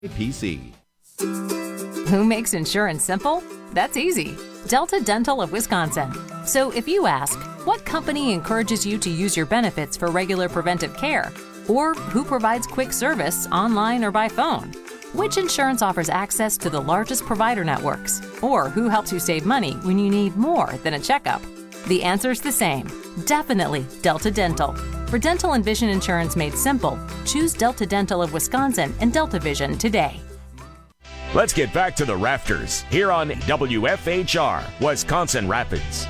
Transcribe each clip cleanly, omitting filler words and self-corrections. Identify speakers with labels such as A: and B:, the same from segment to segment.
A: PC.
B: Who makes insurance simple? That's easy. Delta Dental of Wisconsin. So if you ask, what company encourages you to use your benefits for regular preventive care? Or who provides quick service online or by phone? Which insurance offers access to the largest provider networks? Or who helps you save money when you need more than a checkup? The answer's the same. Definitely Delta Dental. For dental and vision insurance made simple, choose Delta Dental of Wisconsin and Delta Vision today.
C: Let's get back to the Rafters here on WFHR, Wisconsin Rapids.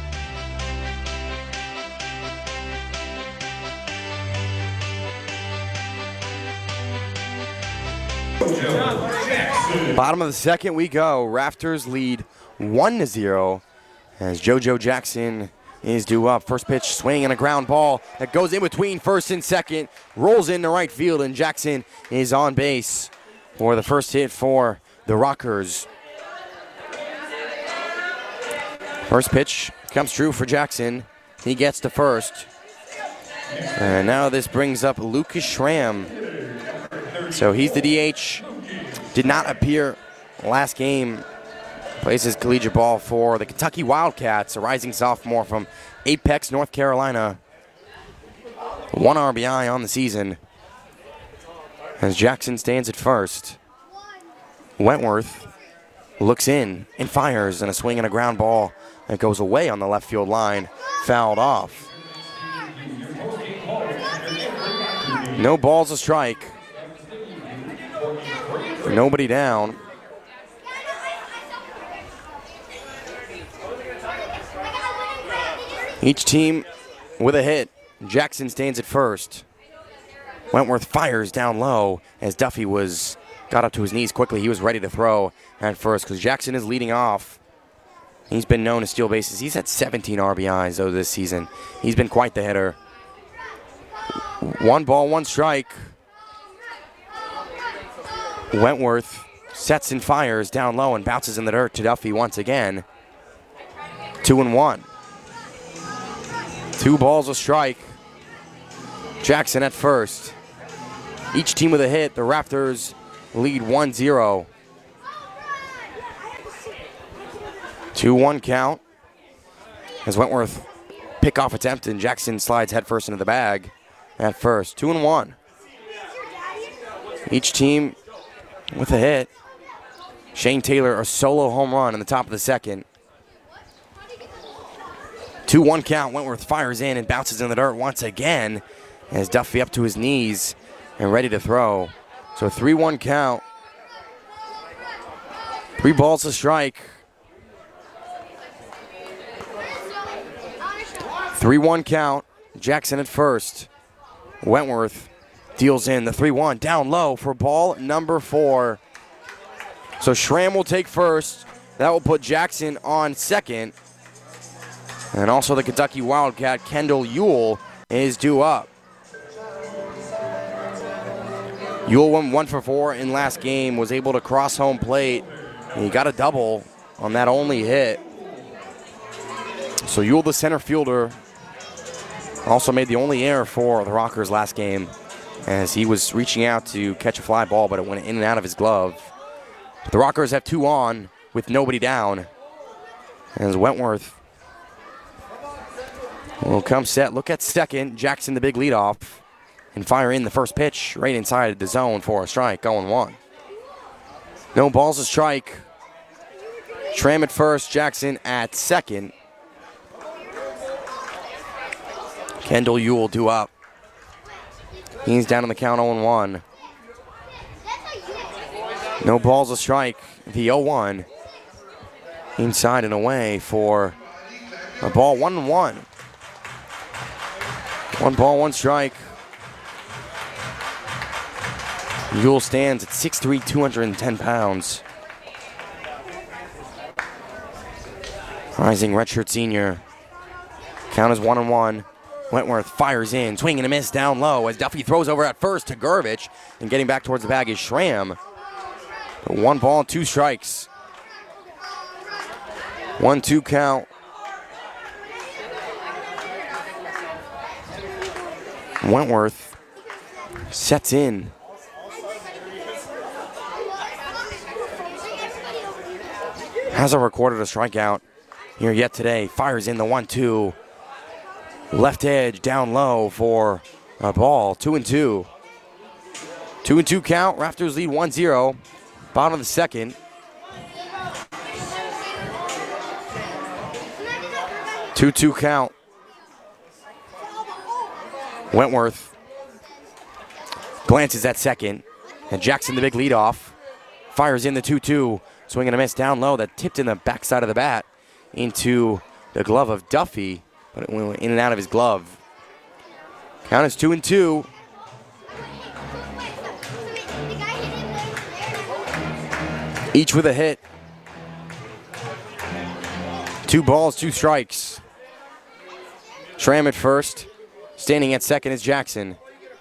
D: Bottom of the second we go. Rafters lead 1-0 as JoJo Jackson is due up. First pitch swing and a ground ball that goes in between first and second, rolls into right field, and Jackson is on base for the first hit for the Rockers. First pitch comes true for Jackson. He gets to first. And now this brings up Lucas Schramm. So he's the DH. Did not appear last game. Plays his collegiate ball for the Kentucky Wildcats, a rising sophomore from Apex, North Carolina. 1 RBI on the season as Jackson stands at first. Wentworth looks in and fires, and a swing and a ground ball that goes away on the left field line, fouled off. No balls, a strike. Nobody down. Each team with a hit. Jackson stands at first. Wentworth fires down low as Duffy got up to his knees quickly. He was ready to throw at first because Jackson is leading off. He's been known to steal bases. He's had 17 RBIs, though, this season. He's been quite the hitter. 1 ball, 1 strike. Wentworth sets and fires down low and bounces in the dirt to Duffy once again. 2-1. 2 balls, a strike. Jackson at first. Each team with a hit. The Raptors lead 1-0. 2-1 count as Wentworth pickoff attempt and Jackson slides headfirst into the bag at first. 2-1. Each team with a hit. Shane Taylor, a solo home run in the top of the second. 2-1 count. Wentworth fires in and bounces in the dirt once again as Duffy up to his knees and ready to throw. So 3-1 count. 3 balls a strike. 3-1 count. Jackson at first. Wentworth deals in the 3-1 down low for ball number 4. So Schramm will take first. That will put Jackson on second. And also the Kentucky Wildcat, Kendall Ewell, is due up. Ewell went 1 for 4 in last game, was able to cross home plate. And he got a double on that only hit. So Ewell, the center fielder, also made the only error for the Rockers last game as he was reaching out to catch a fly ball, but it went in and out of his glove. The Rockers have 2 on with nobody down. As Wentworth will come set, look at second. Jackson, the big leadoff, and fire in the first pitch right inside the zone for a strike, 0-1. No balls, a strike. Schramm at first, Jackson at second. Kendall Ewell due up. He's down on the count, 0-1. No balls, a strike. The 0-1. Inside and away for a ball, 1-1. 1 ball, 1 strike. Ewell stands at 6'3", 210 pounds. Rising redshirt senior. Count is 1-1. Wentworth fires in, swing and a miss down low as Duffy throws over at first to Gurvich, and getting back towards the bag is Schramm. 1 ball, 2 strikes. 1-2 count. Wentworth sets in. hasn't recorded a strikeout here yet today. Fires in the 1-2. Left edge down low for a ball. 2-2. 2-2 count. Raptors lead 1-0. Bottom of the second. 2-2 count. Wentworth glances at second. And Jackson, the big leadoff, fires in the 2-2. Swing and a miss down low that tipped in the backside of the bat into the glove of Duffy, but it went in and out of his glove. Count is 2-2. Each with a hit. 2 balls, 2 strikes. Schramm at first. Standing at second is Jackson.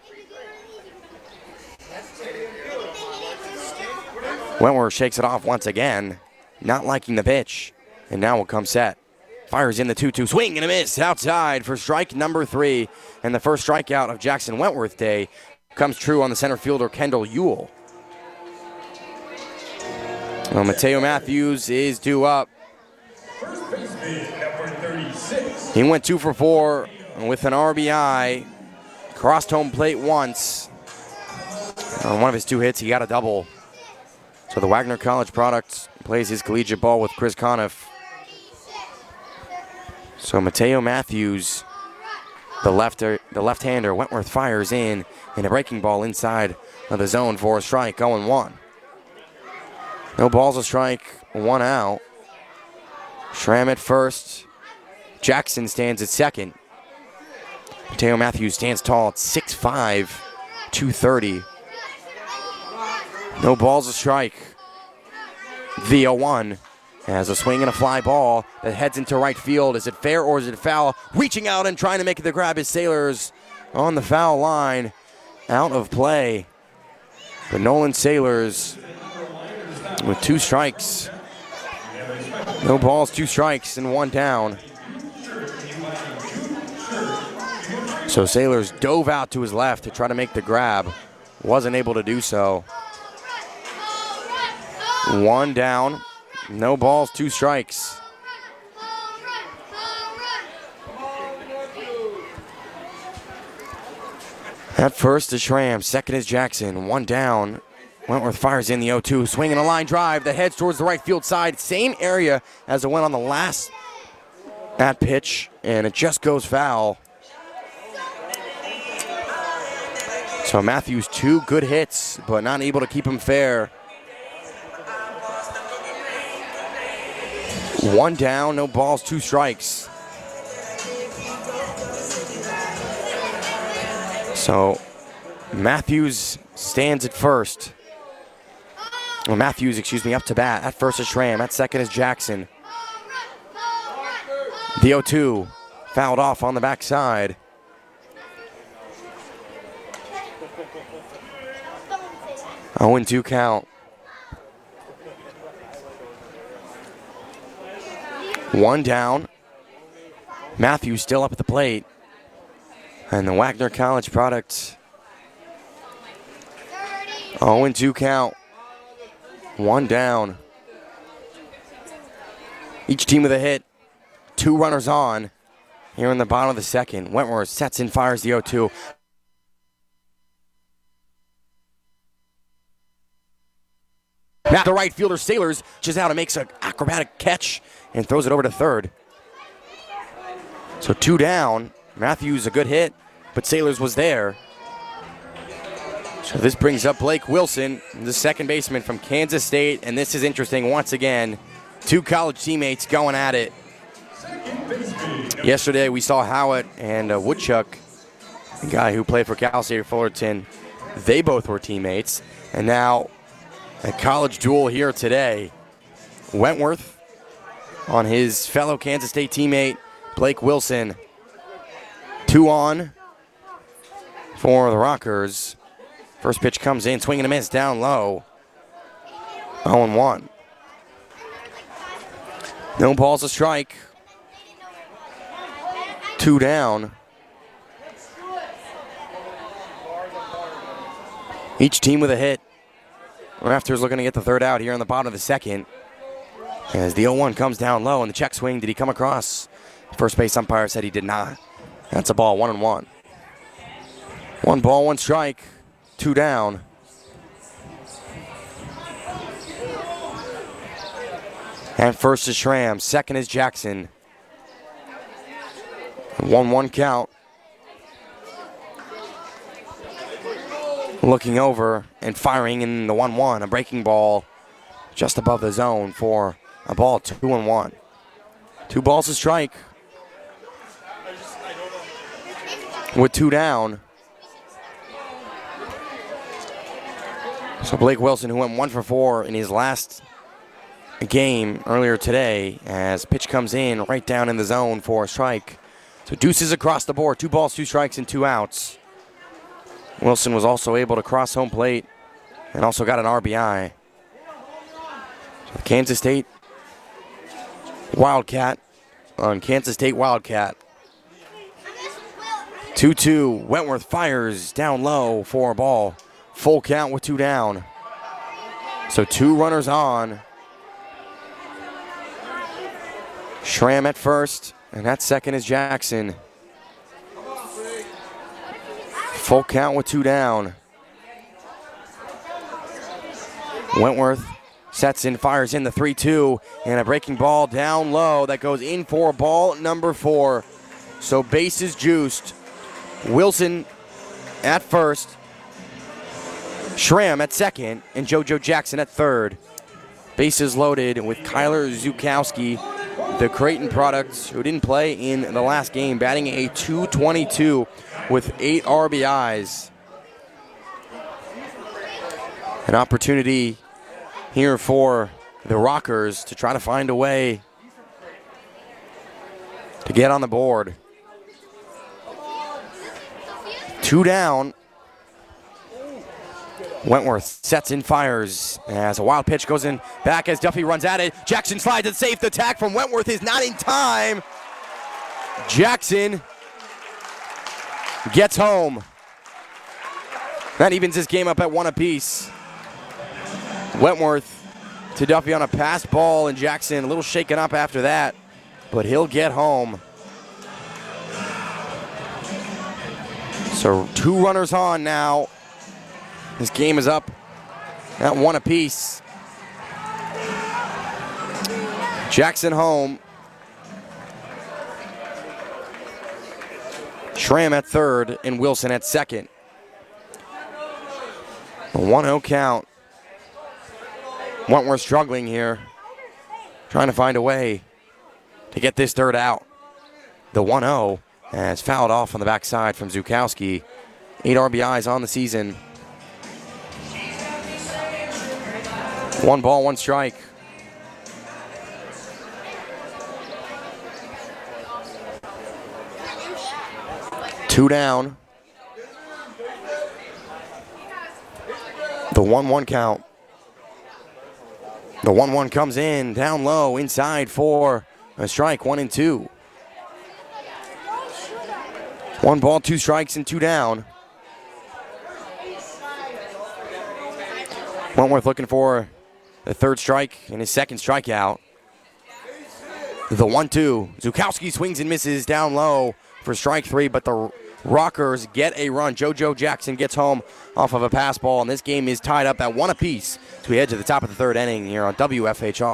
D: Wentworth shakes it off once again, not liking the pitch, and now will come set. Fires in the 2-2, swing and a miss outside for strike number 3, and the first strikeout of Jackson Wentworth Day comes true on the center fielder Kendall Ewell. Well, Mateo Matthews is due up. He went 2 for 4 with an RBI, crossed home plate once. On one of his 2 hits, he got a double. So the Wagner College product plays his collegiate ball with Chris Conniff. So Mateo Matthews, the left-hander, Wentworth fires in a breaking ball inside of the zone for a strike, 0-1. No balls, a strike, 1 out. Schramm at first. Jackson stands at second. Mateo Matthews stands tall at 6'5", 230. No balls, a strike. The 0-1 has a swing and a fly ball that heads into right field. Is it fair or is it foul? Reaching out and trying to make the grab is Sailors on the foul line. Out of play. But Nolan Sailors with 2 strikes. No balls, 2 strikes, and 1 down. So Sailors dove out to his left to try to make the grab. Wasn't able to do so. 1 down. No balls, 2 strikes. At first is Schramm, second is Jackson. 1 down. Wentworth fires in the 0-2, swinging a line drive that heads towards the right field side. Same area as it went on the last at pitch, and it just goes foul. So Matthews, 2 good hits, but not able to keep him fair. 1 down, no balls, 2 strikes. So Matthews stands at first. Well, Matthews, up to bat. At first is Schramm. At second is Jackson. The 0-2 fouled off on the backside. A 0-2 count. 1 down. Matthews still up at the plate. And the Wagner College product. 0-2 count. 1 down. Each team with a hit. 2 runners on. Here in the bottom of the second. Wentworth sets and fires the 0-2. Now the right fielder Sailors just out and makes an acrobatic catch and throws it over to third. So 2 down. Matthews a good hit, but Sailors was there. So this brings up Blake Wilson, the second baseman from Kansas State, and this is interesting once again. 2 college teammates going at it. Yesterday we saw Howitt and Woodchuck, the guy who played for Cal State Fullerton. They both were teammates, and now a college duel here today. Wentworth on his fellow Kansas State teammate, Blake Wilson. 2 on for the Rockers. First pitch comes in, swing and a miss down low. 0-1. No balls, a strike. 2 down. Each team with a hit. Raptors looking to get the third out here on the bottom of the second. As the 0-1 comes down low, and the check swing, did he come across? First base umpire said he did not. That's a ball, 1-1. 1 ball, 1 strike, 2 down. And first is Schramm, second is Jackson. 1-1 count. Looking over and firing in the 1-1, a breaking ball just above the zone for a ball, 2-1. 2 balls a strike. With 2 down. So Blake Wilson, who went 1 for 4 in his last game earlier today, as pitch comes in right down in the zone for a strike. So deuces across the board, 2 balls, 2 strikes, and 2 outs. Wilson was also able to cross home plate and also got an RBI. So Kansas State Wildcat on Kansas State Wildcat. 2-2, Wentworth fires down low for a ball. Full count with 2 down. So 2 runners on. Schramm at first, and at second is Jackson. Full count with 2 down. Wentworth sets in, fires in the 3-2, and a breaking ball down low that goes in for ball number 4. So bases juiced. Wilson at first, Schramm at second, and JoJo Jackson at third. Bases loaded with Kyler Zukowski, the Creighton product, who didn't play in the last game, batting a .222 with 8 RBIs. An opportunity here for the Rockers to try to find a way to get on the board. 2 down. Wentworth sets in, fires as a wild pitch goes in back as Duffy runs at it. Jackson slides and safe. The attack from Wentworth is not in time. Jackson gets home. That evens this game up at 1 apiece. Wentworth to Duffy on a passed ball, and Jackson a little shaken up after that, but he'll get home. So 2 runners on now. This game is up at 1 apiece. Jackson home. Schramm at third and Wilson at second. A 1-0 count. Wentworth struggling here, trying to find a way to get this third out. The 1-0 has fouled off on the backside from Zukowski. 8 RBIs on the season. 1 ball, 1 strike. Two down. The 1-1 count. The 1-1 comes in, down low, inside for a strike, 1-2. 1 ball, 2 strikes, and 2 down. Wentworth looking for the 3rd strike and his 2nd strikeout. The 1-2. Zukowski swings and misses down low for strike 3, but the Rockers get a run. JoJo Jackson gets home off of a pass ball, and this game is tied up at 1 apiece as we head to the top of the 3rd inning here on WFHR.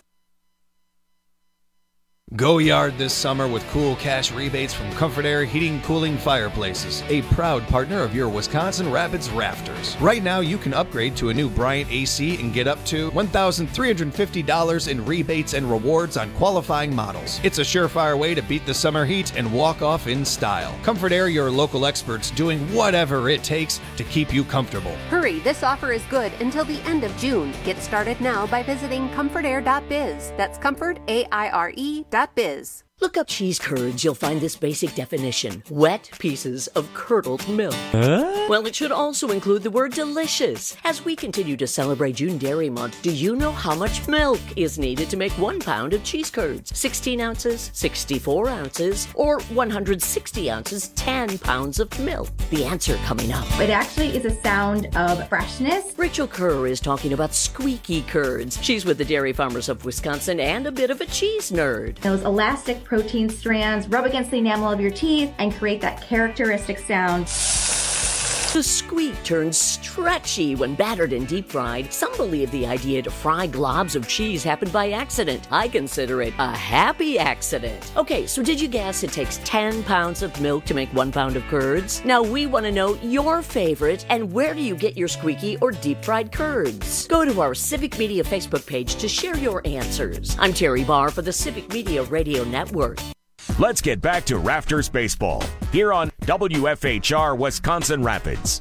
A: Go yard this summer with cool cash rebates from Comfort Air Heating, Cooling, Fireplaces, a proud partner of your Wisconsin Rapids Rafters. Right now, you can upgrade to a new Bryant AC and get up to $1,350 in rebates and rewards on qualifying models. It's a surefire way to beat the summer heat and walk off in style. Comfort Air, your local experts doing whatever it takes to keep you comfortable.
E: Hurry, this offer is good until the end of June. Get started now by visiting comfortair.biz. That's comfortaire.biz.
F: Look up cheese curds, you'll find this basic definition: wet pieces of curdled milk. Well, it should also include the word delicious. As we continue to celebrate June Dairy Month, do you know how much milk is needed to make 1 pound of cheese curds? 16 ounces, 64 ounces, or 160 ounces, 10 pounds of milk? The answer coming up.
G: It actually is a sound of freshness.
F: Rachel Kerr is talking about squeaky curds. She's with the Dairy Farmers of Wisconsin and a bit of a cheese nerd.
G: Those elastic protein strands rub against the enamel of your teeth and create that characteristic sound.
F: The squeak turns stretchy when battered and deep fried. Some believe the idea to fry globs of cheese happened by accident. I consider it a happy accident. Okay, so did you guess it takes 10 pounds of milk to make 1 pound of curds? Now we want to know your favorite and where do you get your squeaky or deep fried curds? Go to our Civic Media Facebook page to share your answers. I'm Terry Barr for the Civic Media Radio Network.
C: Let's get back to Rafters Baseball here on WFHR Wisconsin Rapids.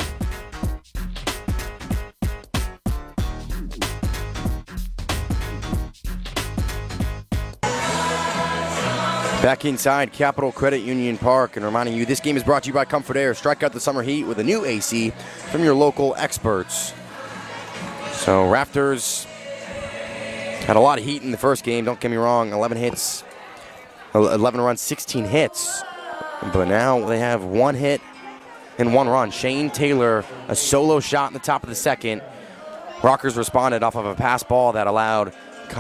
D: Back inside Capital Credit Union Park, and reminding you this game is brought to you by Comfort Air. Strike out the summer heat with a new AC from your local experts. So Rafters had a lot of heat in the first game, don't get me wrong. 11 hits, 11 runs, 16 hits. But now they have 1 hit and 1 run. Shane Taylor, a solo shot in the top of the second. Rockers responded off of a pass ball that allowed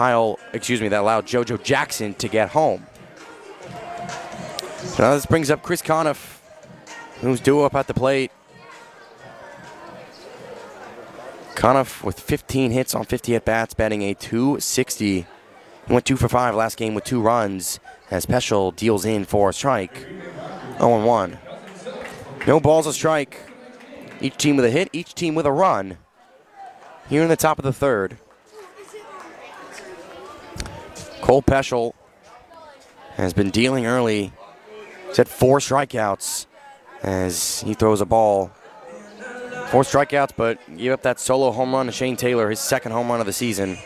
D: JoJo Jackson to get home. So now this brings up Chris Conniff, who's due up at the plate. Conniff with 15 hits on 50 at-bats, batting a .260. He went 2 for 5 last game with 2 runs as Peschel deals in for a strike. 0-1. No balls, a strike. Each team with a hit, each team with a run. Here in the top of the third. Cole Peschel has been dealing early. He's had 4 strikeouts as he throws a ball. 4 strikeouts, but gave up that solo home run to Shane Taylor, his second home run of the season.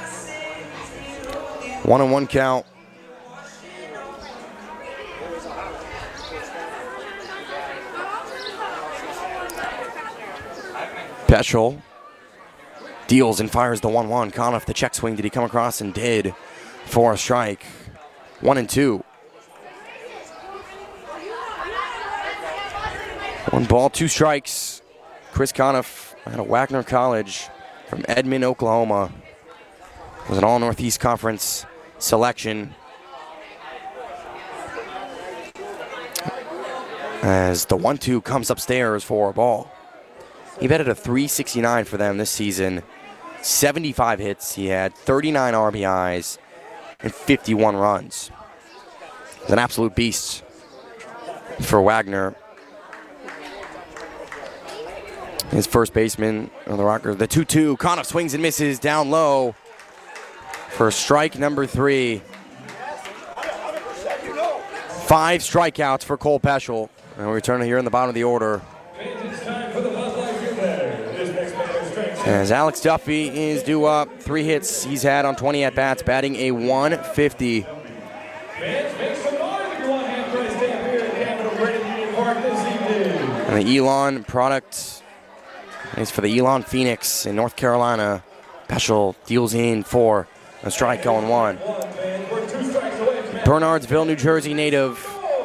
D: 1-1 count. Peschel deals and fires the 1-1. Conniff, the check swing, did he come across? And did, for a strike. 1-2. 1 ball, 2 strikes. Chris Conniff out of Wagner College from Edmond, Oklahoma. Was an All-Northeast Conference selection. As the 1-2 comes upstairs for a ball. He batted a .369 for them this season. 75 hits. He had 39 RBIs and 51 runs. He's an absolute beast for Wagner. His first baseman of the Rockers. The 2-2. Conniff swings and misses down low for strike number 3. 5 strikeouts for Cole Peschel. And we return here in the bottom of the order. As Alex Duffy is due up. 3 hits he's had on 20 at-bats, batting a .150. And the Elon product is for the Elon Phoenix in North Carolina. Peschel deals in for a strike, 0-1. Bernardsville, New Jersey native.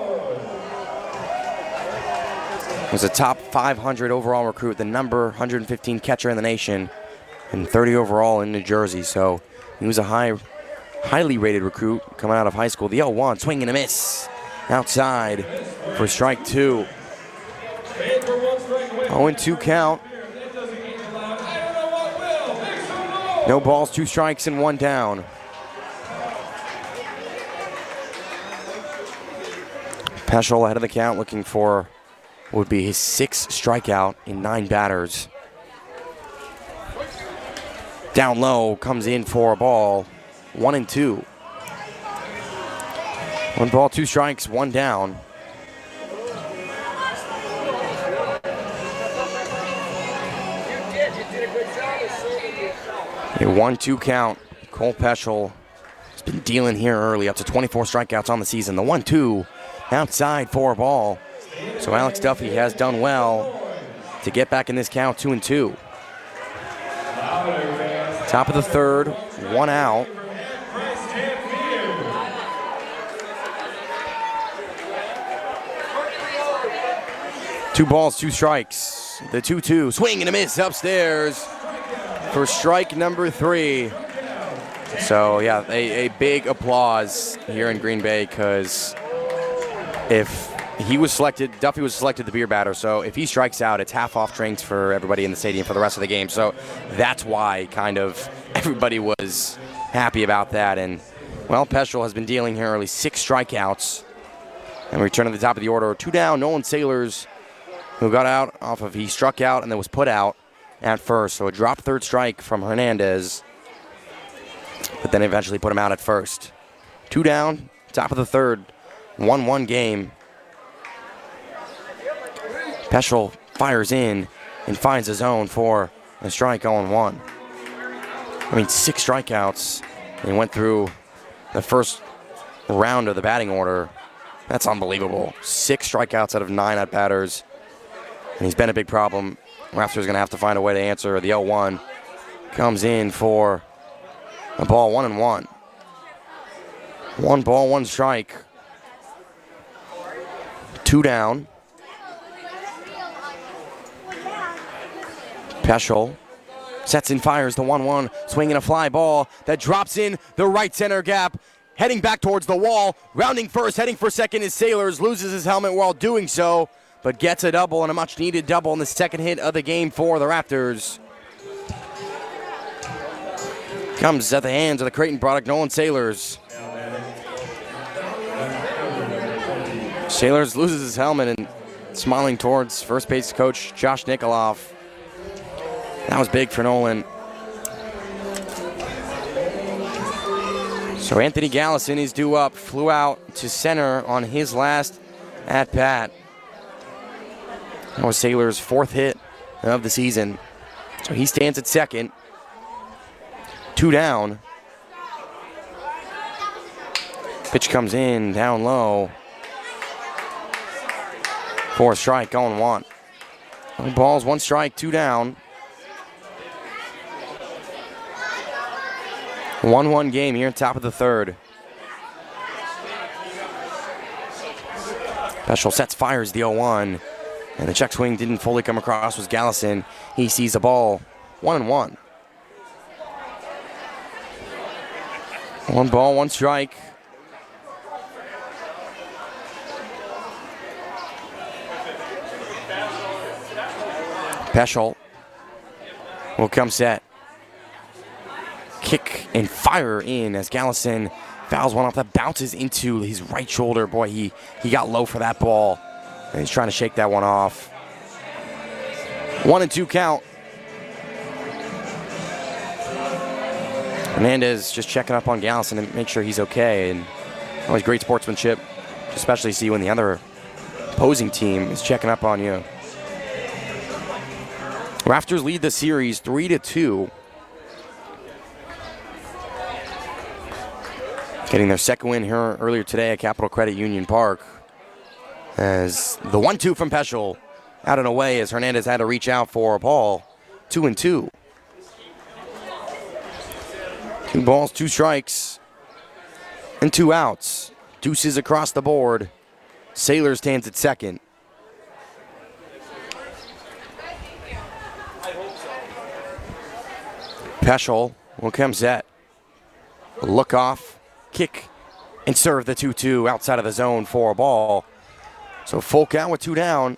D: Was a top 500 overall recruit, the number 115 catcher in the nation, and 30 overall in New Jersey. So he was a highly rated recruit coming out of high school. The 0-1, swing and a miss. Outside for strike 2. 0-2 count. No balls, 2 strikes, and 1 down. Peschel ahead of the count, looking for what would be his 6th strikeout in 9 batters. Down low, comes in for a ball. 1-2. 1 ball, 2 strikes, 1 down. A 1-2 count. Cole Peschel has been dealing here early, up to 24 strikeouts on the season. The 1-2 outside for a ball. So Alex Duffy has done well to get back in this count, 2-2. Top of the third, one out. Two balls, two strikes. The 2-2, swing and a miss upstairs for strike number 3. So yeah, a big applause here in Green Bay, because if he was selected, Duffy was selected the beer batter, so if he strikes out, it's half off drinks for everybody in the stadium for the rest of the game. So that's why kind of everybody was happy about that. And, well, Peschel has been dealing here early, 6 strikeouts. And we return to the top of the order. 2 down, Nolan Sailors, who got out off of, he struck out and then was put out at first. So a drop third strike from Hernandez, but then eventually put him out at first. 2 down, top of the third, 1-1 game. Peschel fires in and finds a zone for a strike, 0-1. I mean, 6 strikeouts. And he went through the first round of the batting order. That's unbelievable. 6 strikeouts out of 9 at-batters. And he's been a big problem. Raptors going to have to find a way to answer. The 0-1 comes in for a ball, 1-1. 1 ball, 1 strike. 2 down. Peschel sets and fires the 1-1, swinging a fly ball that drops in the right center gap, heading back towards the wall, rounding first, heading for second is Sailors, loses his helmet while doing so, but gets a double, and a much-needed double in the second hit of the game for the Raptors. Comes at the hands of the Creighton product, Nolan Sailors. Sailors loses his helmet and smiling towards first base coach Josh Nikoloff. That was big for Nolan. So Anthony Gallison is due up, flew out to center on his last at-bat. That was Sailor's 4th hit of the season. So he stands at second. 2 down. Pitch comes in, down low. 4 strike, 0-1. 2 balls, 1 strike, 2 down. 1-1 game here, top of the third. Peschel sets, fires the 0-1. And the check swing didn't fully come across, was Gallison. He sees the ball, 1-1. 1 ball, 1 strike. Peschel will come set. Kick and fire in as Gallison fouls one off that bounces into his right shoulder. Boy, he got low for that ball. And he's trying to shake that one off. 1-2 count. Hernandez just checking up on Gallison to make sure he's okay. And always great sportsmanship, especially see when the other opposing team is checking up on you. Raptors lead the series 3-2. Getting their second win here earlier today at Capital Credit Union Park. As the 1-2 from Peschel out and away as Hernandez had to reach out for a ball. 2-2. 2 balls, 2 strikes, and 2 outs. Deuces across the board. Sailor stands at second. Peschel will come set. Look off, kick, and serve the 2-2 outside of the zone for a ball. So full count with 2 down.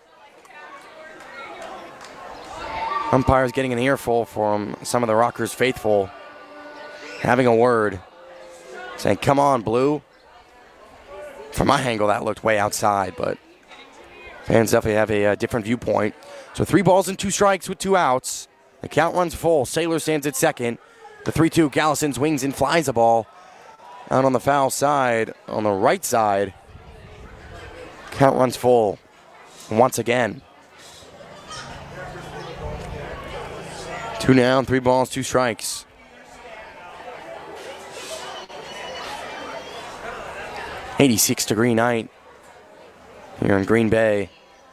D: Umpires getting an earful from some of the Rockers faithful. Having a word. Saying, come on, Blue. From my angle, that looked way outside, but fans definitely have a different viewpoint. So 3 balls and 2 strikes with 2 outs. The count runs full. Sailor stands at second. The 3-2, Gallison swings and flies a ball out on the foul side, on the right side. Count runs full once again. 2 down, 3 balls, 2 strikes. 86-degree night here in Green Bay.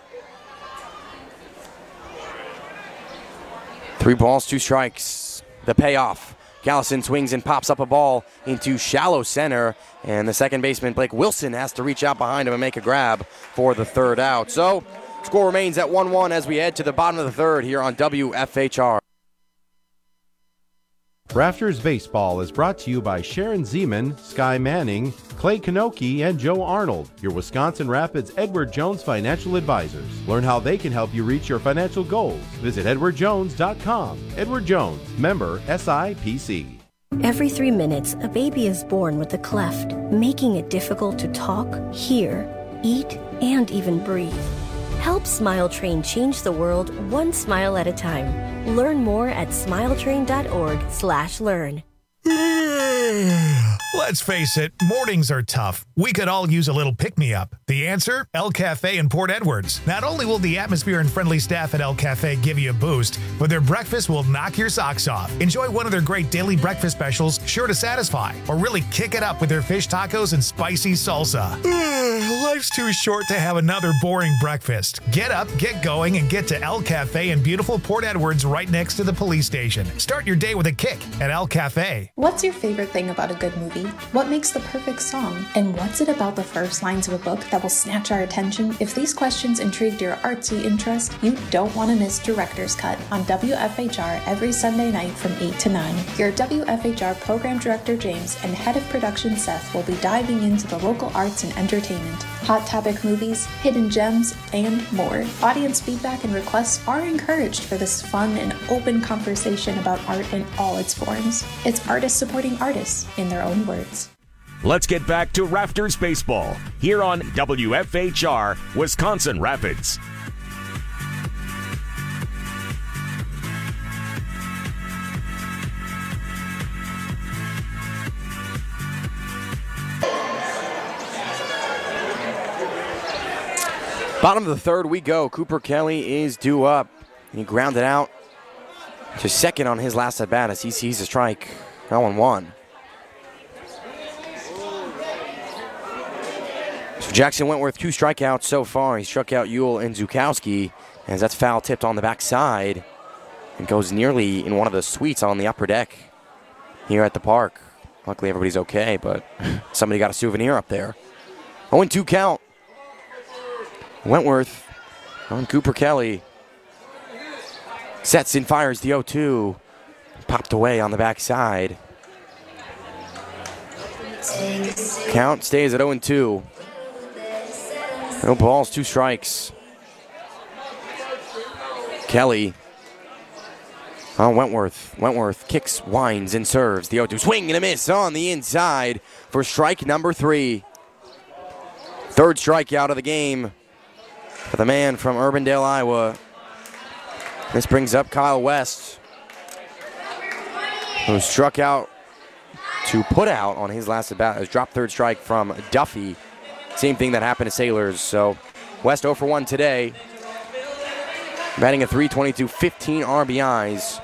D: 3 balls, 2 strikes. The payoff. Gallison swings and pops up a ball into shallow center, and the second baseman, Blake Wilson, has to reach out behind him and make a grab for the third out. So, score remains at 1-1 as we head to the bottom of the third here on WFHR.
H: Rafters Baseball is brought to you by Sharon Zeman, Sky Manning, Clay Kanoki, and Joe Arnold, your Wisconsin Rapids Edward Jones financial advisors. Learn how they can help you reach your financial goals. Visit edwardjones.com. Edward Jones, member SIPC.
I: Every 3 minutes, a baby is born with a cleft, making it difficult to talk, hear, eat, and even breathe. Help Smile Train change the world one smile at a time. Learn more at smiletrain.org/learn.
J: Let's face it, mornings are tough. We could all use a little pick-me-up. The answer? El Cafe in Port Edwards. Not only will the atmosphere and friendly staff at El Cafe give you a boost, but their breakfast will knock your socks off. Enjoy one of their great daily breakfast specials, sure to satisfy, or really kick it up with their fish tacos and spicy salsa. Life's too short to have another boring breakfast. Get up, get going, and get to El Cafe in beautiful Port Edwards right next to the police station. Start your day with a kick at El Cafe.
K: What's your favorite thing about a good movie? What makes the perfect song? And what's it about the first lines of a book that will snatch our attention? If these questions intrigued your artsy interest, you don't want to miss Director's Cut on WFHR every Sunday night from 8 to 9. Your WFHR Program Director James and Head of Production Seth will be diving into the local arts and entertainment, hot topic movies, hidden gems, and more. Audience feedback and requests are encouraged for this fun and open conversation about art in all its forms. It's artists supporting artists in their own words.
C: Let's get back to Rafters Baseball here on WFHR Wisconsin Rapids.
D: Bottom of the third we go. Cooper Kelly is due up. He grounded out to second on his last at bat as he sees a strike. 0-1. So Jackson Wentworth, 2 strikeouts so far. He struck out Ewell and Zukowski as that's foul tipped on the backside and goes nearly in one of the suites on the upper deck here at the park. Luckily everybody's okay, but somebody got a souvenir up there. 0-2 count. Wentworth on Cooper Kelly. Sets and fires the 0-2. Popped away on the backside. Count stays at 0-2. No balls, 2 strikes. Kelly on Wentworth. Wentworth kicks, winds, and serves. The 0-2 swing and a miss on the inside for strike number 3. Third strikeout of the game for the man from Urbandale, Iowa. This brings up Kyle West, who struck out to put out on his last at bat. It was dropped third strike from Duffy. Same thing that happened to Sailors. So West 0 for 1 today. Batting a .322, 15 RBIs.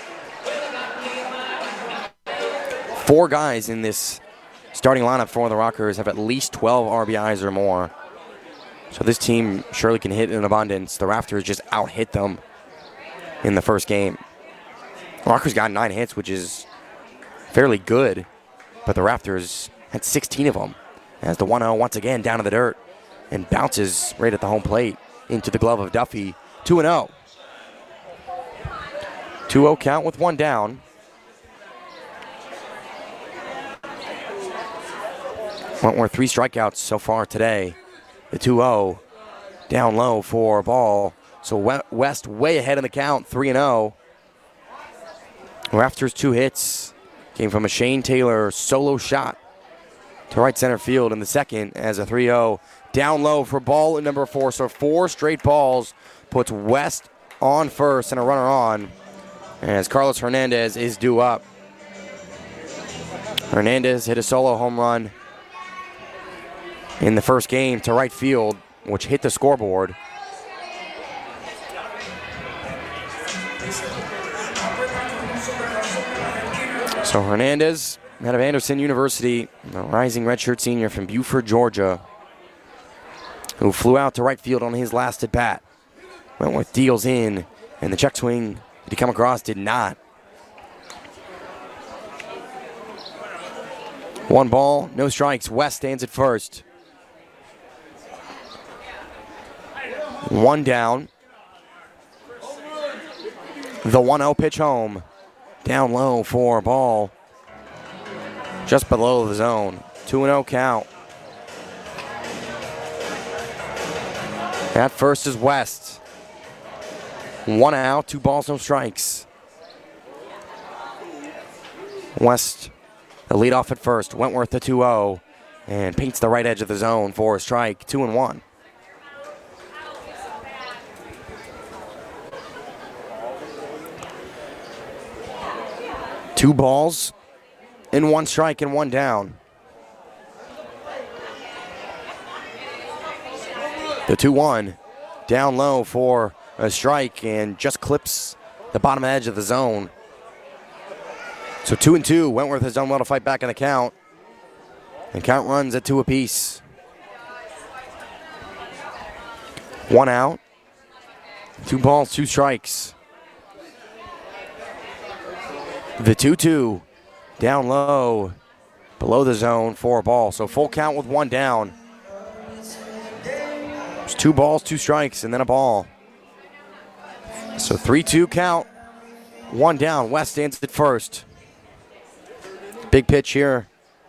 D: 4 guys in this starting lineup for the Rockers have at least 12 RBIs or more. So this team surely can hit in abundance. The Rafters just out-hit them in the first game. Rockers got 9 hits, which is fairly good, but the Rafters had 16 of them. As the 1-0 once again down to the dirt and bounces right at the home plate into the glove of Duffy. 2-0. 2-0 count with 1 down. Wentworth 3 strikeouts so far today. The 2-0 down low for a ball. So West way ahead in the count, 3-0. Rafters 2 hits came from a Shane Taylor solo shot to right center field in the second as a 3-0 down low for ball number 4. So 4 straight balls puts West on first and a runner on as Carlos Hernandez is due up. Hernandez hit a solo home run in the first game to right field, which hit the scoreboard. So Hernandez out of Anderson University, a rising redshirt senior from Buford, Georgia, who flew out to right field on his last at bat. Wentworth deals in, and the check swing, did he come across? Did not. 1 ball, no strikes. West stands at first. 1 down. The 1-0 pitch home. Down low for a ball. Just below the zone. 2-0 count. At first is West. 1 out, 2 balls, no strikes. West, the leadoff at first. Wentworth the 2-0 and paints the right edge of the zone for a strike. 2-1. Two balls and 1 strike and 1 down. The 2-1 down low for a strike and just clips the bottom edge of the zone. So 2-2. Wentworth has done well to fight back in the count. And count runs at 2 apiece. 1 out. 2 balls, 2 strikes. The 2-2 down low, below the zone for a ball. So full count with 1 down. There's 2 balls, 2 strikes, and then a ball. So 3-2 count, 1 down. West stands at first. Big pitch here.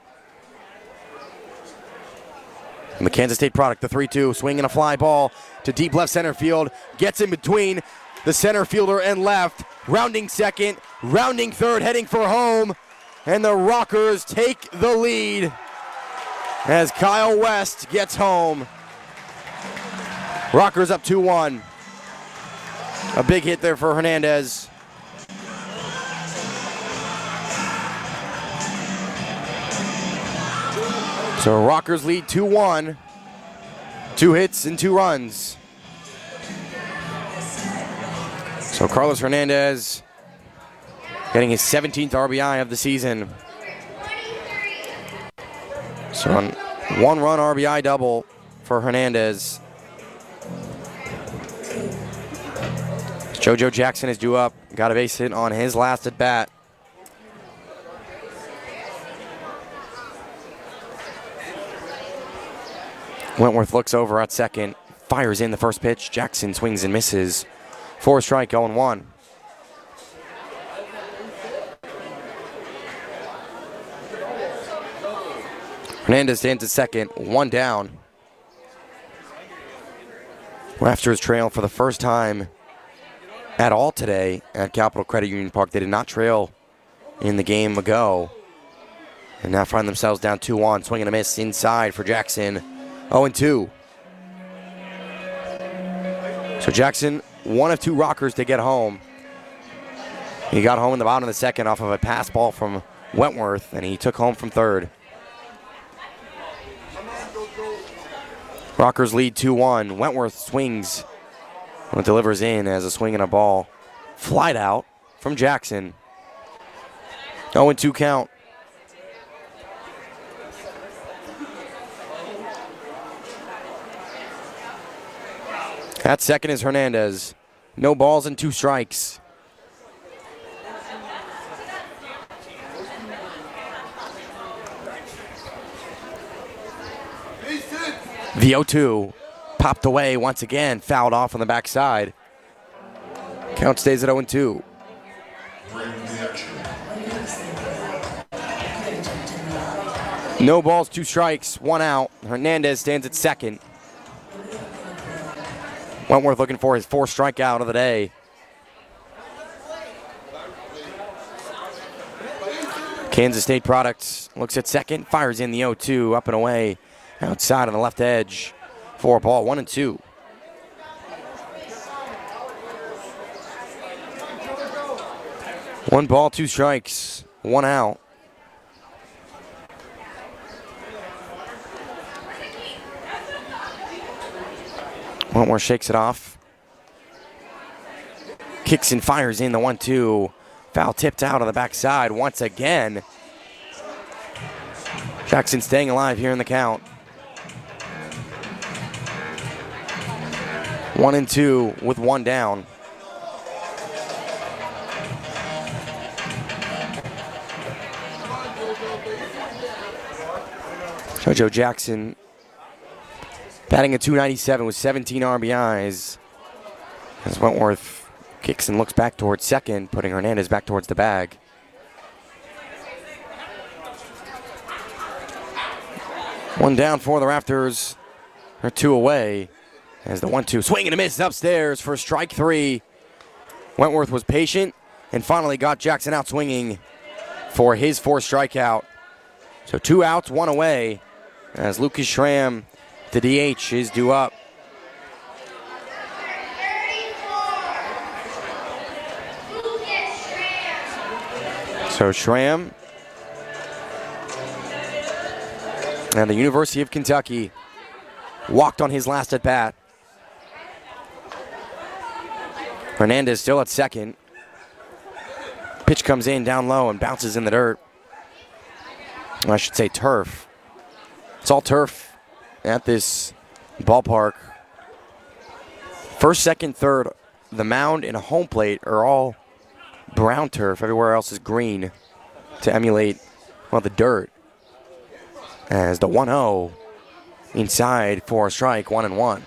D: And the Kansas State product, the 3-2, swinging a fly ball to deep left center field. Gets in between the center fielder and left. Rounding second, rounding third, heading for home. And the Rockers take the lead as Kyle West gets home. Rockers up 2-1. A big hit there for Hernandez. So Rockers lead 2-1. 2 hits and 2 runs. So Carlos Hernandez getting his 17th RBI of the season. So 1-run RBI double for Hernandez. JoJo Jackson is due up. Got a base hit on his last at bat. Wentworth looks over at second. Fires in the first pitch. Jackson swings and misses. 4 strike, 0-1. Hernandez stands at second, 1 down. Rafters trail for the first time at all today at Capital Credit Union Park. They did not trail in the game ago. And now find themselves down 2-1. Swing and a miss inside for Jackson. 0-2. So Jackson, 1 of 2 Rockers to get home. He got home in the bottom of the second off of a pass ball from Wentworth, and he took home from third. Rockers lead 2-1. Wentworth swings and delivers in as a swing and a ball. Flied out from Jackson. 0-2 count. At second is Hernandez. No balls and 2 strikes. The 0-2 popped away once again, fouled off on the backside. Count stays at 0-2. No balls, 2 strikes, 1 out. Hernandez stands at second. Wentworth looking for his 4th strikeout of the day. Kansas State Products looks at second, fires in the 0-2, up and away, outside on the left edge for a ball, 1-2. One ball, 2 strikes, 1 out. Wentworth shakes it off. Kicks and fires in the 1-2. Foul tipped out on the backside once again. Jackson staying alive here in the count. 1-2 with one down. JoJo Jackson batting at .297 with 17 RBIs. As Wentworth kicks and looks back towards second, putting Hernandez back towards the bag. One down for the Raptors. They're 2 away. As the 1-2 swing and a miss upstairs for strike 3. Wentworth was patient and finally got Jackson out swinging for his 4th strikeout. So 2 outs, 1 away. As Lucas Schramm, the DH, is due up. So Schramm and the University of Kentucky walked on his last at bat. Hernandez still at second. Pitch comes in down low and bounces in the dirt. I should say turf. It's all turf at this ballpark. First, second, third, the mound and home plate are all brown turf. Everywhere else is green to emulate, well, the dirt. As the 1-0 inside for a strike, 1-1.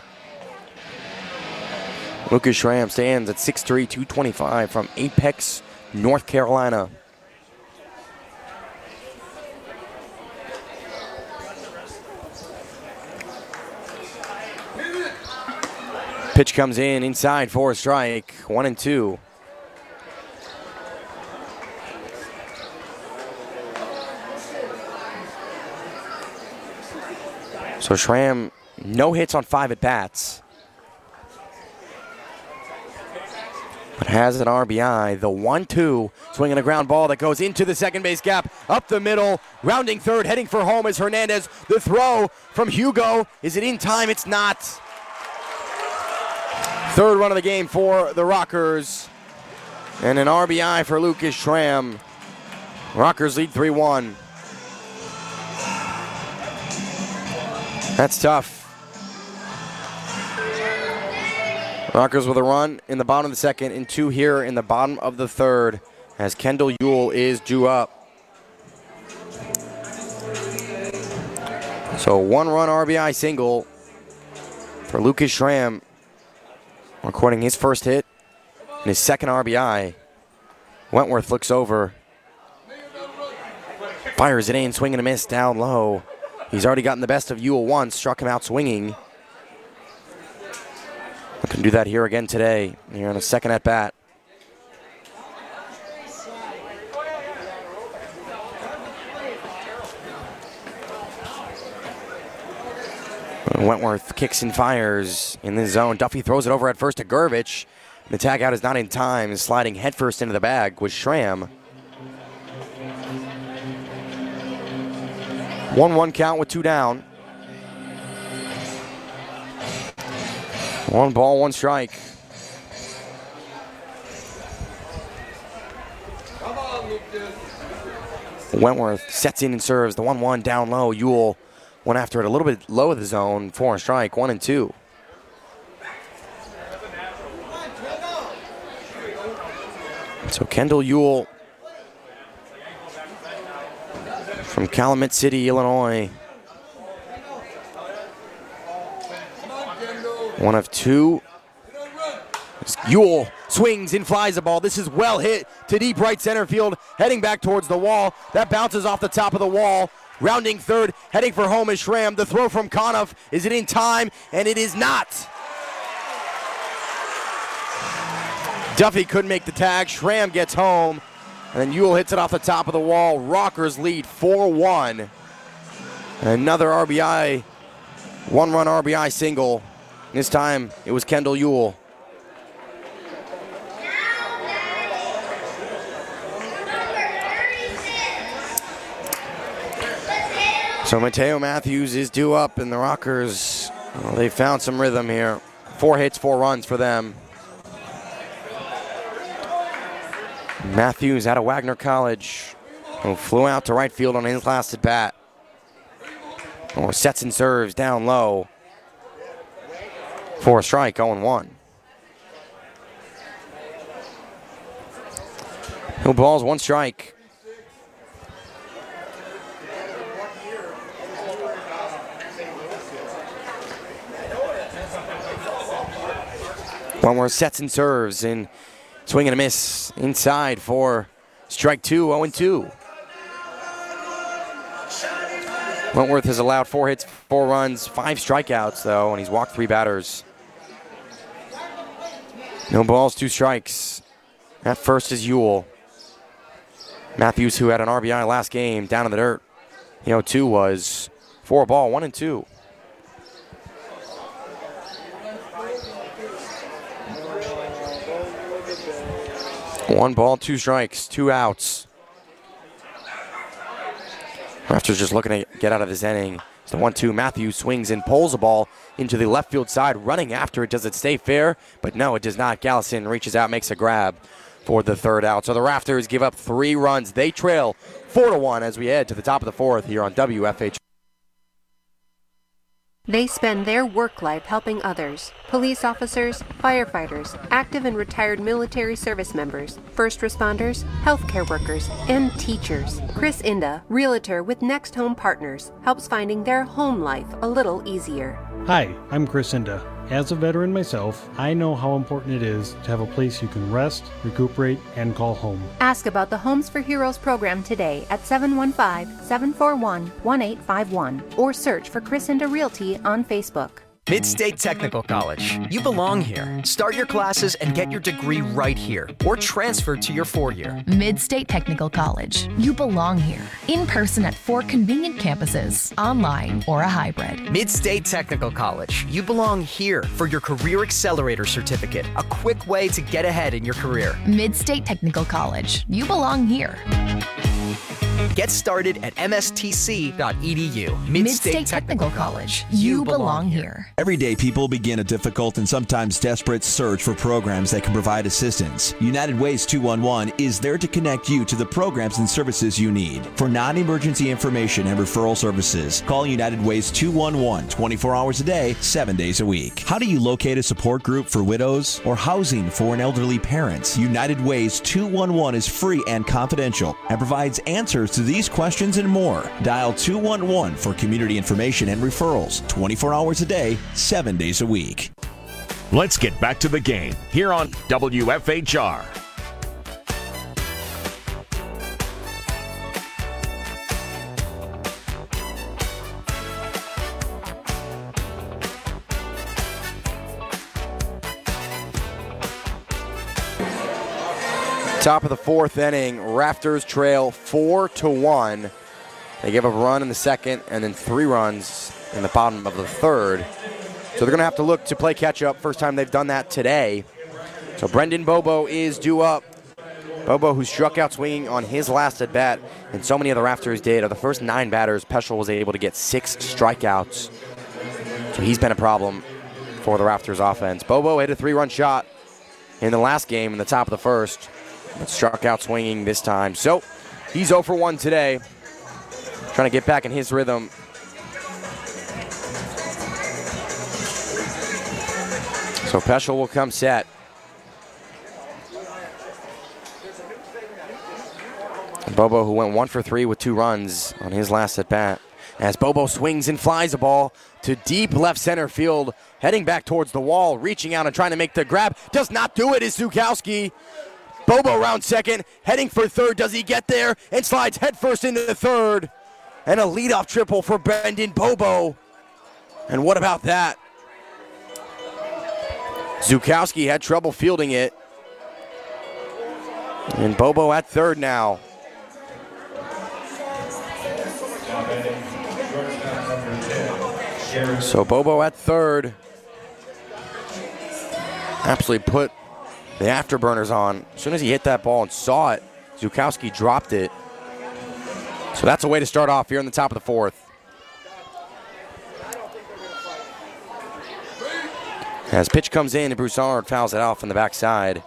D: Lucas Schramm stands at 6'3", 225 from Apex, North Carolina. Pitch comes in inside for a strike, 1-2. So Schramm, no hits on 5 at-bats. But has an RBI. The 1-2, swinging a ground ball that goes into the second base gap, up the middle, rounding third, heading for home is Hernandez. The throw from Hugo. Is it in time? It's not. Third run of the game for the Rockers. And an RBI for Lucas Schramm. Rockers lead 3-1. That's tough. Rockers with a run in the bottom of the second and 2 here in the bottom of the third as Kendall Ewell is due up. So 1-run RBI single for Lucas Schramm, recording his first hit and his second RBI. Wentworth looks over, fires it in, swing and a miss down low. He's already gotten the best of Ewell once, struck him out swinging. Looking to do that here again today, here on a second at bat. Wentworth kicks and fires in the zone. Duffy throws it over at first to Gervich. The tag out is not in time. Sliding headfirst into the bag was Schramm. 1-1 count with 2 down. 1 ball, 1 strike. Wentworth sets in and serves the 1-1 down low. Ewell went after it a little bit low of the zone for a strike, 1-2. So Kendall Ewell from Calumet City, Illinois. One of 2. Ewell swings and flies a ball. This is well hit to deep right center field, heading back towards the wall. That bounces off the top of the wall. Rounding third, heading for home is Schramm. The throw from Conniff. Is it in time? And it is not. Duffy couldn't make the tag. Schramm gets home. And then Ewell hits it off the top of the wall. Rockers lead 4-1. Another RBI, 1-run RBI single. This time it was Kendall Ewell. So Mateo Matthews is due up, and the Rockers, well, they found some rhythm here. 4 hits, 4 runs for them. Matthews out of Wagner College, who flew out to right field on his last at bat. Or sets and serves down low for a strike, 0-1. No balls, 1 strike. Wentworth sets and serves and swing and a miss inside for strike 2, 0-2. Wentworth has allowed 4 hits, 4 runs, 5 strikeouts though, and he's walked 3 batters. No balls, 2 strikes. At first is Ewell. Matthews, who had an RBI last game, down in the dirt. The 0-2 was 4 ball, 1-2. One ball, 2 strikes, 2 outs. Rafters just looking to get out of this inning. It's the 1-2. Matthews swings and pulls the ball into the left field side, running after it. Does it stay fair? But no, it does not. Gallison reaches out, makes a grab for the 3rd out. So the Rafters give up 3 runs. They trail 4-1 as we head to the top of the 4th here on WFH.
E: They spend their work life helping others. Police officers, firefighters, active and retired military service members, first responders, healthcare workers, and teachers. Chris Inda, realtor with Next Home Partners, helps finding their home life a little easier.
L: Hi, I'm Chris Inda. As a veteran myself, I know how important it is to have a place you can rest, recuperate, and call home.
G: Ask about the Homes for Heroes program today at 715-741-1851 or search for Chris Inda Realty on Facebook.
M: Mid-State Technical College. You belong here. Start your classes and get your degree right here, or transfer to your 4-year.
N: Mid-State Technical College. You belong here. In person at 4 convenient campuses, online or a hybrid.
M: Mid-State Technical College. You belong here for your Career Accelerator Certificate, a quick way to get ahead in your career.
N: Mid-State Technical College. You belong here.
M: Get started at mstc.edu.
N: Mid-State Technical College. You belong here.
O: Everyday people begin a difficult and sometimes desperate search for programs that can provide assistance. United Ways 211 is there to connect you to the programs and services you need. For non-emergency information and referral services, call United Ways 211 24 hours a day, 7 days a week. How do you locate a support group for widows or housing for an elderly parent? United Ways 211 is free and confidential and provides answers to these questions and more. Dial 211 for community information and referrals 24 hours a day, 7 days a week.
C: Let's get back to the game here on WFHR.
D: Top of the 4th inning, Rafters trail 4-1. They give up a run in the 2nd and then 3 runs in the bottom of the 3rd. So they're going to have to look to play catch-up. First time they've done that today. So Brendan Bobo is due up. Bobo, who struck out swinging on his last at-bat, and so many of the Rafters did. Of the first 9 batters, Peschel was able to get 6 strikeouts. So he's been a problem for the Rafters offense. Bobo hit a 3-run shot in the last game in the top of the 1st. But struck out swinging this time. So he's 0 for 1 today. Trying to get back in his rhythm. So Peschel will come set. Bobo, who went 1 for 3 with 2 runs on his last at bat. As Bobo swings and flies a ball to deep left center field, heading back towards the wall, reaching out and trying to make the grab. Does not do it is Zukowski. Bobo around second, heading for third. Does he get there? And slides headfirst into the third. And a leadoff triple for Brendan Bobo. And what about that? Zukowski had trouble fielding it. And Bobo at third now. So Bobo at third. Absolutely put the afterburners on. As soon as he hit that ball and saw it, Zukowski dropped it. So that's a way to start off here in the top of the 4th. As pitch comes in, Broussard fouls it off on the backside.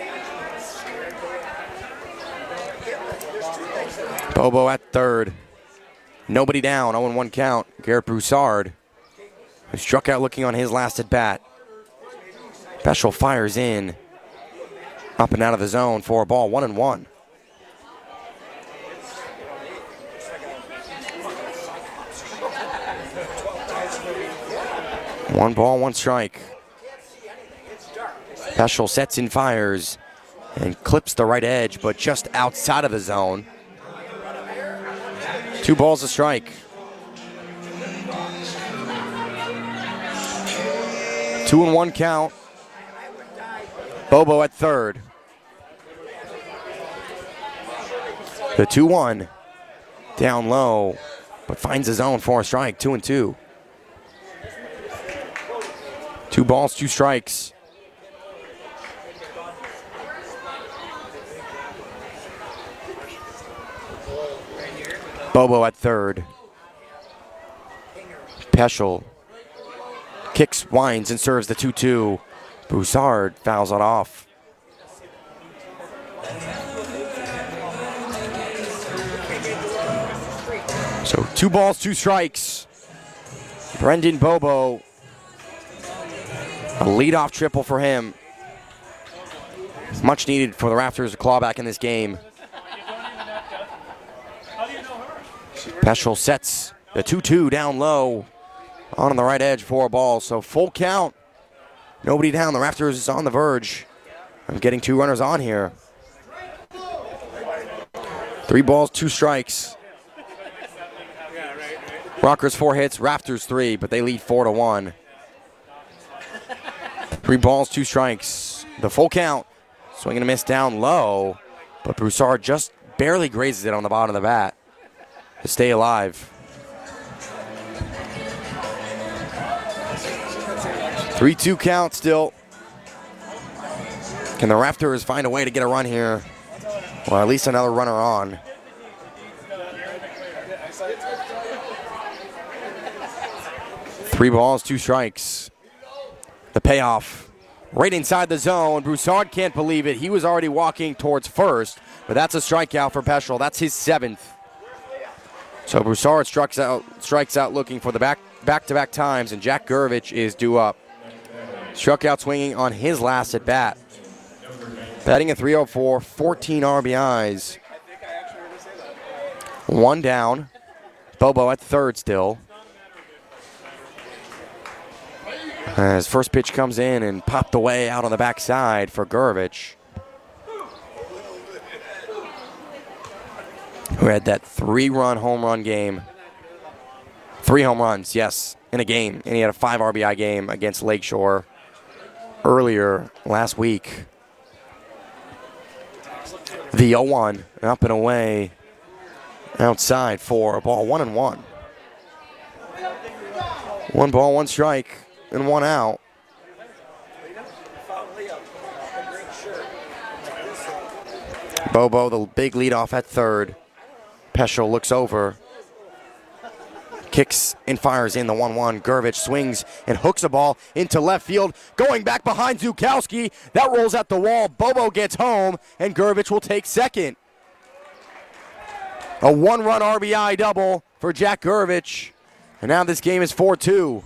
D: Bobo at third. Nobody down, 0-1 count. Garrett Broussard, who struck out looking on his last at bat. Peschel fires in, up and out of the zone for a ball, 1-1. One ball, one strike. Peschel sets and fires and clips the right edge, but just outside of the zone. 2 balls a strike. 2-1 count. Bobo at third. The 2-1 down low, but finds the zone for a strike. 2-2. 2 balls, 2 strikes. Bobo at third. Peschel kicks, winds, and serves the 2-2. Broussard fouls it off. So 2 balls, 2 strikes. Brendan Bobo, a leadoff triple for him. Much needed for the Raptors to claw back in this game. Peschel sets the 2-2 down low on the right edge for a ball. So full count. Nobody down. The Raptors is on the verge of getting 2 runners on here. 3 balls, 2 strikes. Rockers 4 hits, Raptors 3, but they lead 4-1. 3 balls, 2 strikes. The full count. Swing and a miss down low, but Broussard just barely grazes it on the bottom of the bat to stay alive. 3-2 count still. Can the Raptors find a way to get a run here? Or at least another runner on. Three balls, 2 strikes. The payoff right inside the zone. Broussard can't believe it. He was already walking towards first, but that's a strikeout for Peschel. That's his 7th. So Broussard strikes out looking for the back-to-back times, and Jack Gurvich is due up. Struck out swinging on his last at bat. Batting at .304, 14 RBIs. 1 down. Bobo at third still. As first pitch comes in and popped away out on the backside for Gurvich, who had that 3-run home run game. 3 home runs, yes, in a game. And he had a 5 RBI game against Lakeshore earlier last week. The 0-1 up and away outside for a ball, 1-1. 1 ball, 1 strike, and 1 out. Bobo, the big leadoff at third. Peschel looks over. Kicks and fires in the 1-1. Gurvich swings and hooks a ball into left field. Going back behind Zukowski. That rolls at the wall. Bobo gets home, and Gurvich will take second. A 1-run RBI double for Jack Gurvich. And now this game is 4-2.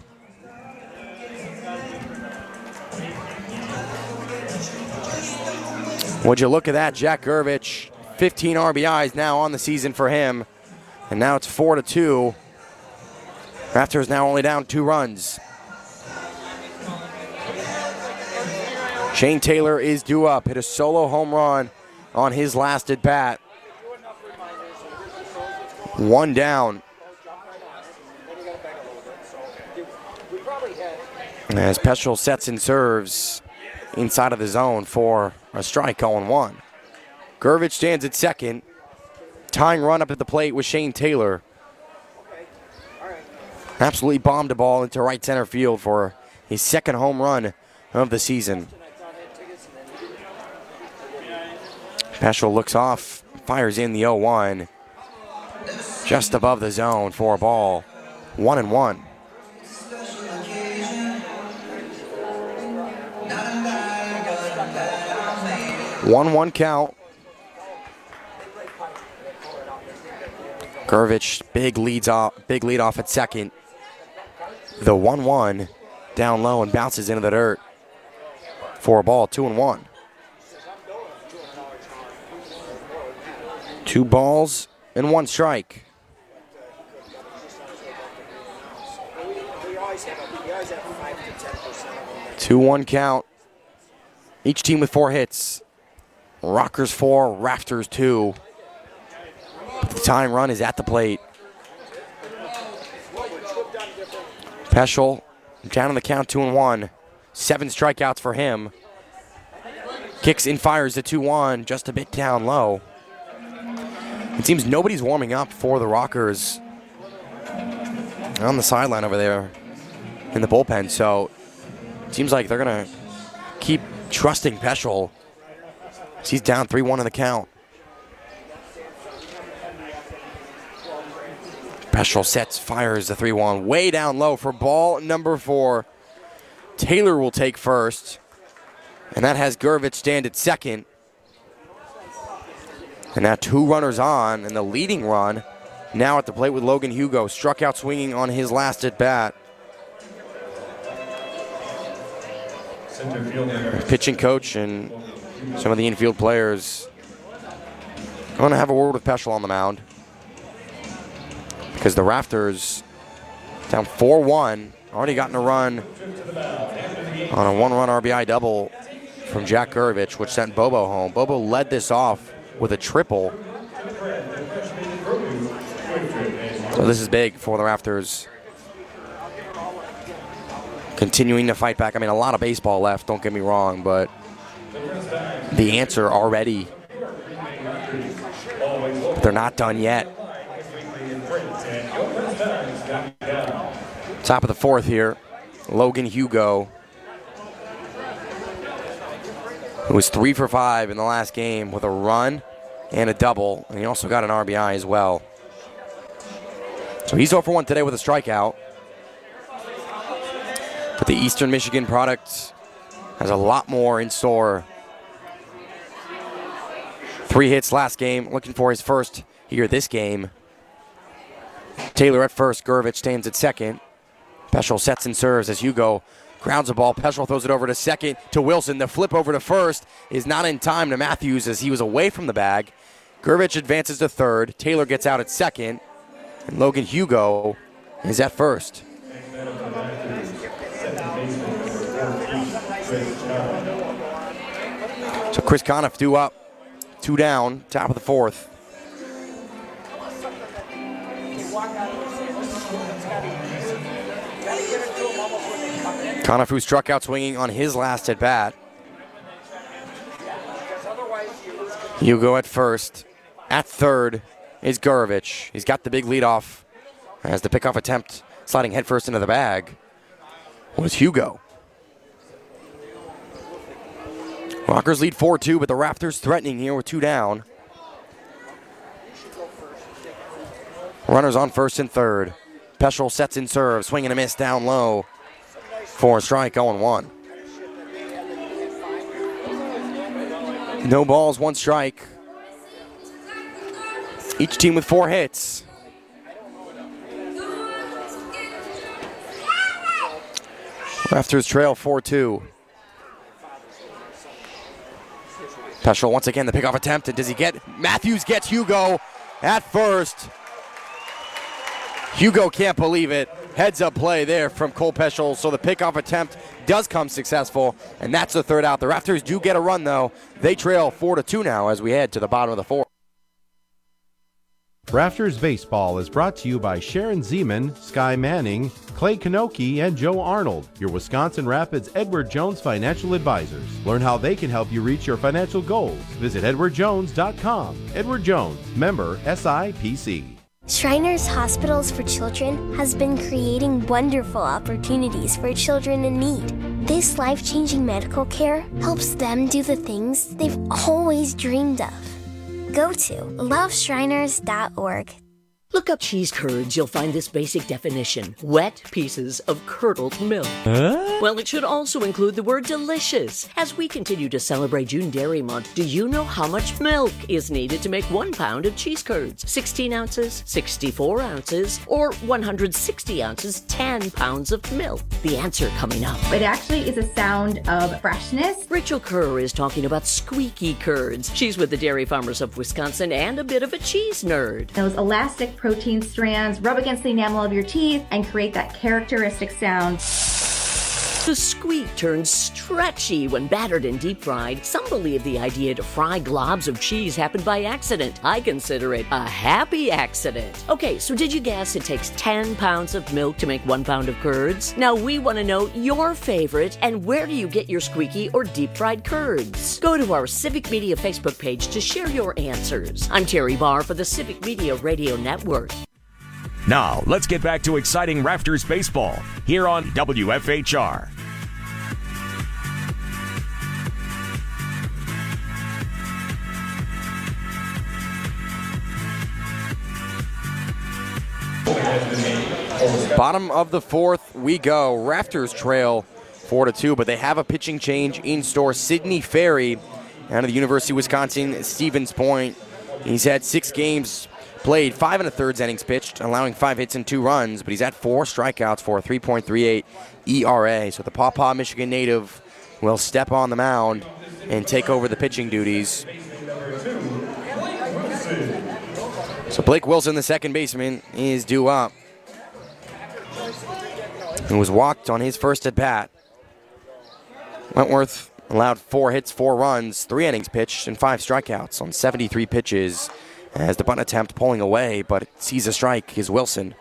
D: Would you look at that, Jack Gurvich, 15 RBIs now on the season for him. And now it's 4-2. Raptors now only down 2 runs. Shane Taylor is due up. Hit a solo home run on his last at bat. 1 down. As Peschel sets and serves inside of the zone for a strike, 0-1. Gurvich stands at second. Tying run up at the plate with Shane Taylor. Absolutely bombed a ball into right center field for his 2nd home run of the season. Peschel looks off, fires in the 0-1. Just above the zone for a ball, 1-1. One count. Gervich, big lead off at second. The 1-1 down low and bounces into the dirt for a ball, 2-1. 2 balls and 1 strike. Two 2-1 count. Each team with 4 hits. Rockers 4, Rafters 2. But the tying run is at the plate. Peschel down on the count, 2-1. 7 strikeouts for him. Kicks and fires the 2-1, just a bit down low. It seems nobody's warming up for the Rockers on the sideline over there in the bullpen, so it seems like they're going to keep trusting Peschel. He's down 3-1 in the count. Peschel sets, fires the 3-1, way down low for ball number 4. Taylor will take first, and that has Gervich stand at second. And now 2 runners on, and the leading run now at the plate with Logan Hugo. Struck out swinging on his last at bat. Pitching coach and some of the infield players going to have a word with Peschel on the mound, because the Rafters down 4-1, already gotten a run on a 1-run RBI double from Jack Gervich, which sent Bobo home. Bobo led this off with a triple. So this is big for the Rafters. Continuing to fight back. I mean, a lot of baseball left, don't get me wrong, but the answer already. But they're not done yet. Top of the 4th here, Logan Hugo, who was 3 for 5 in the last game with a run and a double, and he also got an RBI as well. So he's 0 for 1 today with a strikeout. But the Eastern Michigan product has a lot more in store. 3 hits last game, looking for his first here this game. Taylor at first, Gervich stands at second. Peschel sets and serves as Hugo grounds a ball. Peschel throws it over to second to Wilson. The flip over to first is not in time to Matthews as he was away from the bag. Gervich advances to third. Taylor gets out at second. And Logan Hugo is at first. So Chris Conniff due up, 2 down, top of the 4th. Conniff, who struck out swinging on his last at bat. Hugo at first. At third is Gervich. He's got the big leadoff as the pickoff attempt sliding headfirst into the bag was Hugo. Rockers lead 4-2, but the Rafters threatening here with 2 down. Runners on first and third. Peschel sets and serves, swing and a miss down low for a strike, 0-1. No balls, 1 strike. Each team with 4 hits. Rafters trail 4-2. Peschel once again, the pickoff attempt, and does he get? Matthews gets Hugo at first. Hugo can't believe it. Heads up play there from Cole Peschel, so the pickoff attempt does come successful, and that's the 3rd out. The Rafters do get a run, though. They trail 4-2 now as we head to the bottom of the 4th.
H: Rafters Baseball is brought to you by Sharon Zeman, Sky Manning, Clay Kanoki, and Joe Arnold, your Wisconsin Rapids Edward Jones financial advisors. Learn how they can help you reach your financial goals. Visit edwardjones.com. Edward Jones, member SIPC.
P: Shriners Hospitals for Children has been creating wonderful opportunities for children in need. This life-changing medical care helps them do the things they've always dreamed of. Go to loveshriners.org.
F: Look up cheese curds, you'll find this basic definition: wet pieces of curdled milk. Well, it should also include the word delicious. As we continue to celebrate June Dairy Month, do you know how much milk is needed to make 1 pound of cheese curds? 16 ounces, 64 ounces, or 160 ounces, 10 pounds of milk? The answer coming up.
G: It actually is a sound of freshness.
F: Rachel Kerr is talking about squeaky curds. She's with the Dairy Farmers of Wisconsin and a bit of a cheese nerd.
G: Those elastic protein strands rub against the enamel of your teeth and create that characteristic sound.
F: The squeak turns stretchy when battered and deep fried. Some believe the idea to fry globs of cheese happened by accident. I consider it a happy accident. Okay, so did you guess it takes 10 pounds of milk to make 1 pound of curds? Now we want to know your favorite and where do you get your squeaky or deep fried curds? Go to our Civic Media Facebook page to share your answers. I'm Terry Barr for the Civic Media Radio Network.
C: Now, let's get back to exciting Rafters baseball here on WFHR.
D: Bottom of the fourth we go. Rafters trail 4-2, but they have a pitching change in store. Sidney Ferry out of the University of Wisconsin, Stevens Point. He's had 6 games played, 5 1/3 innings pitched, allowing 5 hits and 2 runs, but he's at 4 strikeouts for a 3.38 ERA. So the Paw Paw, Michigan native will step on the mound and take over the pitching duties. So Blake Wilson, the second baseman, is due up. He was walked on his first at-bat. Wentworth allowed 4 hits, 4 runs, 3 innings pitched, and 5 strikeouts on 73 pitches. As the bunt attempt pulling away, but it sees a strike is Wilson.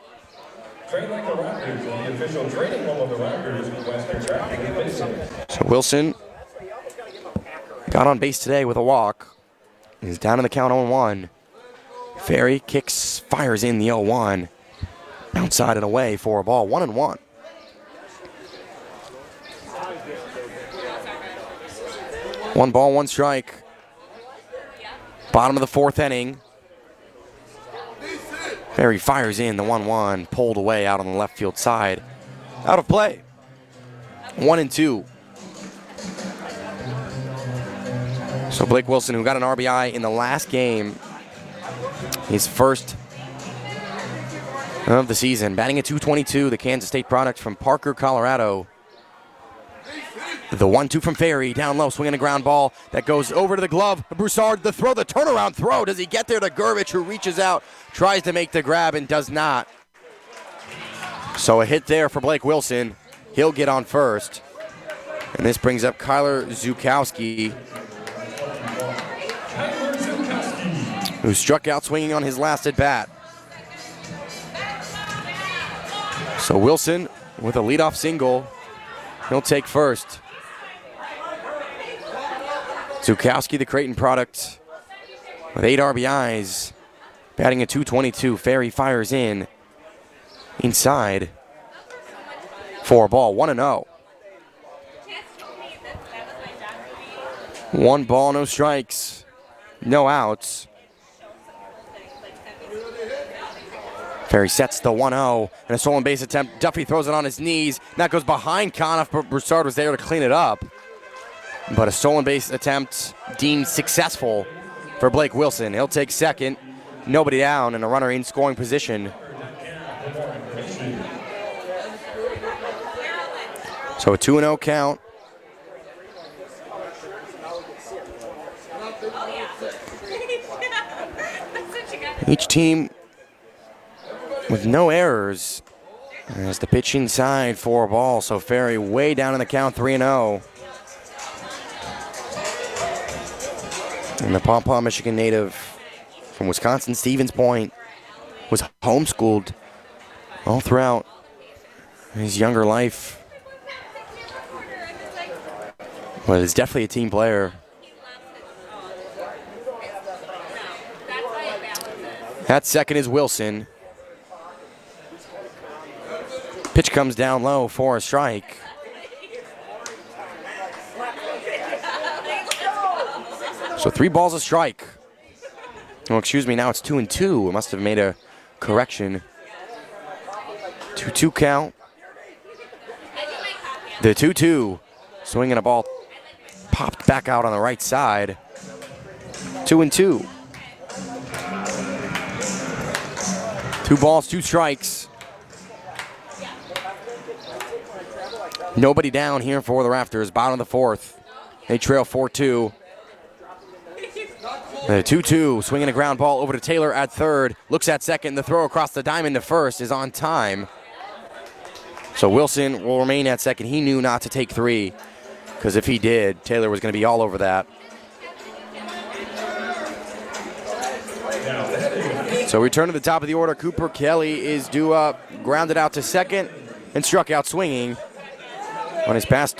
D: So Wilson got on base today with a walk. He's down in the count 0-1. Ferry kicks, fires in the 0-1. Outside and away for a ball, 1-1. One ball, 1 strike. Bottom of the 4th inning. Ferry fires in the 1-1, pulled away out on the left field side. Out of play. 1-2. So Blake Wilson, who got an RBI in the last game, his first of the season, batting at .222, the Kansas State product from Parker, Colorado. The 1-2 from Ferry, down low, swinging a ground ball that goes over to the glove. Broussard, the throw, the turnaround throw. Does he get there to Gervich, who reaches out, tries to make the grab, and does not. So a hit there for Blake Wilson. He'll get on first. And this brings up Kyler Zukowski, who struck out swinging on his last at-bat. So Wilson with a leadoff single. He'll take first. Zukowski, the Creighton product, with 8 RBIs, batting at .222. Ferry fires in, inside, for a ball, 1-0. 1 ball, no strikes, no outs. Ferry sets the 1-0, and a stolen base attempt. Duffy throws it on his knees. That goes behind Conniff, but Broussard was there to clean it up. But a stolen base attempt deemed successful for Blake Wilson. He'll take second. Nobody down, and a runner in scoring position. So a 2-0 count. Each team with no errors as the pitch inside for a ball. So Ferry way down in the count, 3-0. And the Paw Paw, Michigan native from Wisconsin, Stevens Point, was homeschooled all throughout his younger life. But is definitely a team player. At second is Wilson. Pitch comes down low for a strike. So 3 balls a strike. Oh, excuse me, now it's 2-2. It must have made a correction. 2-2 count. The 2-2. Swinging a ball. Popped back out on the right side. 2-2. 2 balls, 2 strikes. Nobody down here for the Rafters. Bottom of the 4th. They trail 4-2. The 2-2, swinging a ground ball over to Taylor at third. Looks at second. The throw across the diamond to first is on time. So Wilson will remain at second. He knew not to take 3, because if he did, Taylor was going to be all over that. So we turn to the top of the order. Cooper Kelly is due up, grounded out to second, and struck out swinging on his pass